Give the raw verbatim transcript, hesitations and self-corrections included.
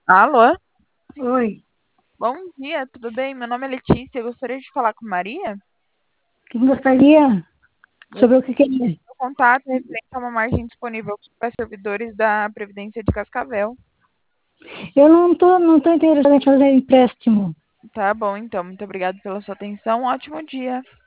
Alô? Oi, Bom dia, tudo bem? Meu nome é Letícia, eu gostaria de falar com Maria. quem gostaria? Eu Sobre o que que é? tenho contato referente a uma margem disponível para servidores da Previdência de Cascavel. Eu não tô, não tô interessada em fazer empréstimo. Tá bom, então. Muito obrigada pela sua atenção. Um ótimo dia.